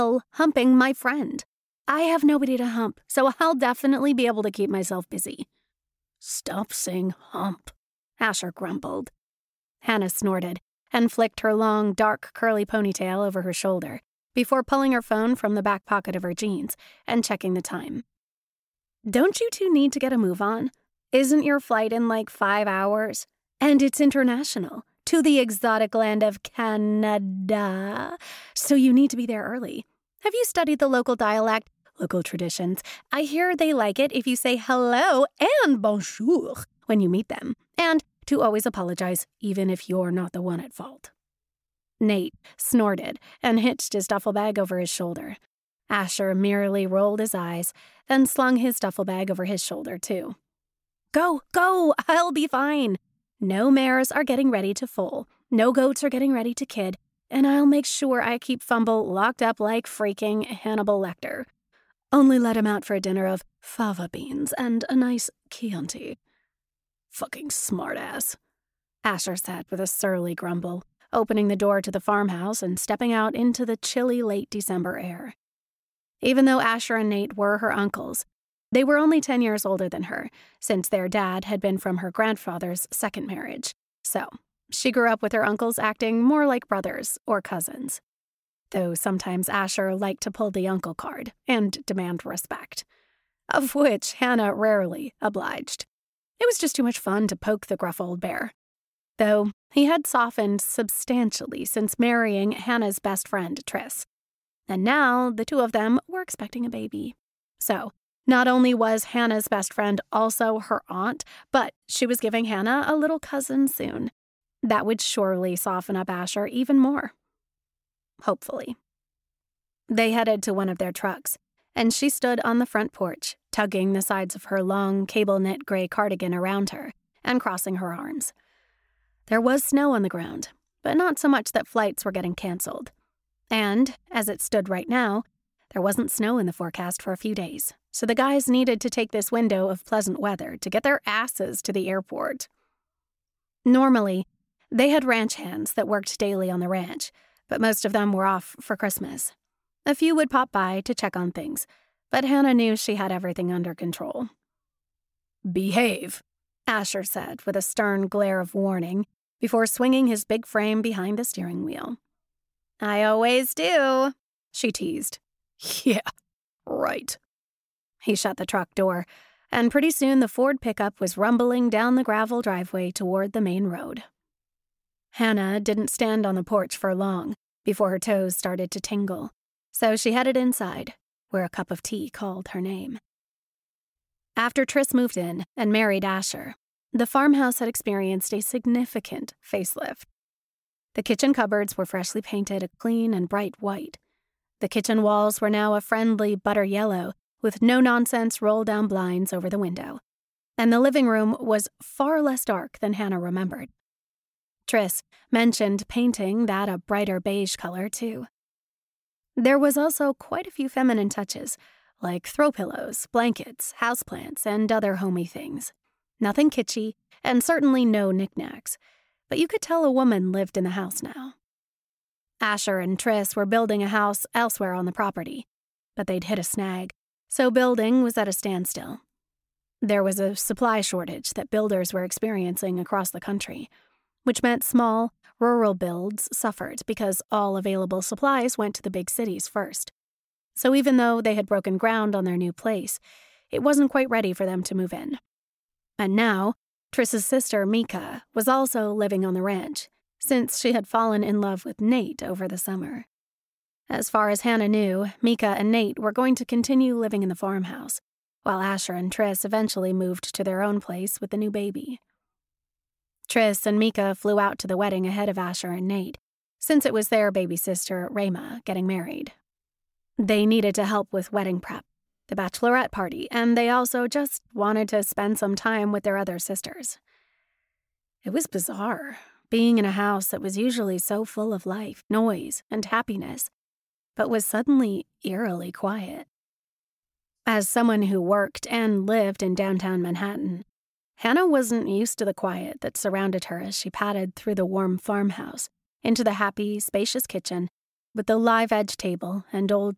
humping my friend. I have nobody to hump, so I'll definitely be able to keep myself busy." "Stop saying hump," Asher grumbled. Hannah snorted and flicked her long, dark, curly ponytail over her shoulder before pulling her phone from the back pocket of her jeans and checking the time. "Don't you two need to get a move on? Isn't your flight in like 5 hours? And it's international, to the exotic land of Canada, so you need to be there early. Have you studied the local dialect, local traditions? I hear they like it if you say hello and bonjour when you meet them, and to always apologize even if you're not the one at fault." Nate snorted and hitched his duffel bag over his shoulder. Asher merely rolled his eyes, then slung his duffel bag over his shoulder, too. Go, I'll be fine. No mares are getting ready to foal, no goats are getting ready to kid, and I'll make sure I keep Fumble locked up like freaking Hannibal Lecter. Only let him out for a dinner of fava beans and a nice Chianti." "Fucking smartass," Asher said with a surly grumble, opening the door to the farmhouse and stepping out into the chilly late December air. Even though Asher and Nate were her uncles, they were only 10 years older than her, since their dad had been from her grandfather's second marriage. So, she grew up with her uncles acting more like brothers or cousins. Though sometimes Asher liked to pull the uncle card and demand respect, of which Hannah rarely obliged. It was just too much fun to poke the gruff old bear. Though he had softened substantially since marrying Hannah's best friend, Triss. And now the two of them were expecting a baby. So, not only was Hannah's best friend also her aunt, but she was giving Hannah a little cousin soon. That would surely soften up Asher even more. Hopefully. They headed to one of their trucks, and she stood on the front porch, tugging the sides of her long, cable-knit gray cardigan around her and crossing her arms. There was snow on the ground, but not so much that flights were getting canceled. And, as it stood right now, there wasn't snow in the forecast for a few days, so the guys needed to take this window of pleasant weather to get their asses to the airport. Normally, they had ranch hands that worked daily on the ranch, but most of them were off for Christmas. A few would pop by to check on things, but Hannah knew she had everything under control. "Behave," Asher said with a stern glare of warning before swinging his big frame behind the steering wheel. "I always do," she teased. "Yeah, right." He shut the truck door, and pretty soon the Ford pickup was rumbling down the gravel driveway toward the main road. Hannah didn't stand on the porch for long before her toes started to tingle, so she headed inside, where a cup of tea called her name. After Triss moved in and married Asher, the farmhouse had experienced a significant facelift. The kitchen cupboards were freshly painted a clean and bright white. The kitchen walls were now a friendly butter yellow with no-nonsense roll-down blinds over the window, and the living room was far less dark than Hannah remembered. Triss mentioned painting that a brighter beige color, too. There was also quite a few feminine touches, like throw pillows, blankets, houseplants, and other homey things. Nothing kitschy, and certainly no knickknacks, but you could tell a woman lived in the house now. Asher and Triss were building a house elsewhere on the property, but they'd hit a snag, so building was at a standstill. There was a supply shortage that builders were experiencing across the country, which meant small, rural builds suffered because all available supplies went to the big cities first. So even though they had broken ground on their new place, it wasn't quite ready for them to move in. And now, Triss's sister, Mika, was also living on the ranch, since she had fallen in love with Nate over the summer. As far as Hannah knew, Mika and Nate were going to continue living in the farmhouse, while Asher and Triss eventually moved to their own place with the new baby. Triss and Mika flew out to the wedding ahead of Asher and Nate, since it was their baby sister, Rayma, getting married. They needed to help with wedding prep, the bachelorette party, and they also just wanted to spend some time with their other sisters. It was bizarre, being in a house that was usually so full of life, noise, and happiness, but was suddenly eerily quiet. As someone who worked and lived in downtown Manhattan, Hannah wasn't used to the quiet that surrounded her as she padded through the warm farmhouse into the happy, spacious kitchen with the live edge table and old